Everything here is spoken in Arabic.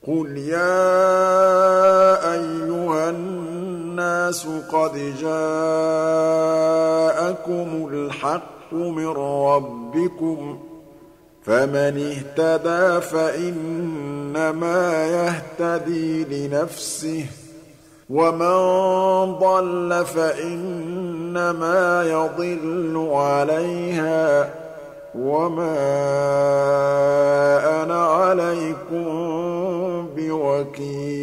قُلْ يَا أَيُّهَا النَّاسُ قَدْ جَاءَكُمُ الْحَقُّ مِن رَّبِّكُمْ ۖ فَمَنِ اهْتَدَىٰ فَإِنَّمَا يَهْتَدِي لِنَفْسِهِ ۖ وَمَن ضَلَّ فَإِنَّمَا يَضِلُّ عَلَيْهَا ۖ وَمَا أَنَا عَلَيْكُم بِوَكِيلٍ